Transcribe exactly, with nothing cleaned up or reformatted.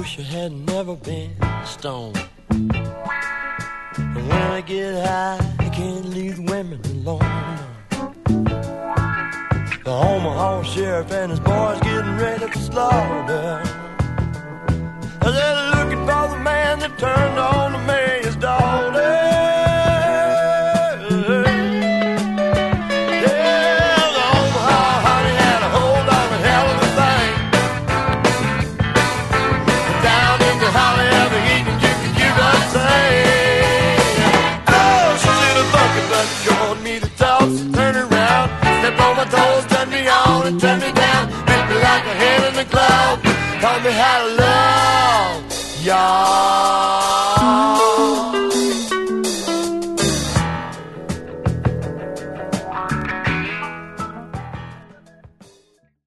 wish I had never been stoned. And when I get high, I can't leave the women alone. The Omaha sheriff and his boys getting ready for slaughter. They're looking for the man that turned on the mayor's daughter. And turn me down, make me like a hand in the glove. Taught me how to love, y'all.